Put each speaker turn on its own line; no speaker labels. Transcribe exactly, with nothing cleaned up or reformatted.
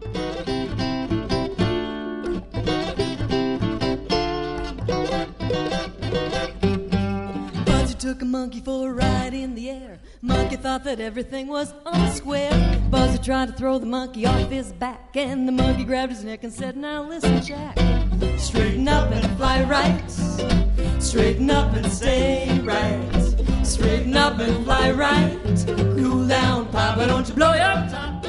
Buzzard took a monkey for a ride in the air. Monkey thought that everything was on the square. Buzzard tried to throw the monkey off his back, and the monkey grabbed his neck and said, now listen, Jack. Straighten up and fly right. Straighten up and stay right. Straighten up and fly right. Cool down, Papa, don't you blow your top.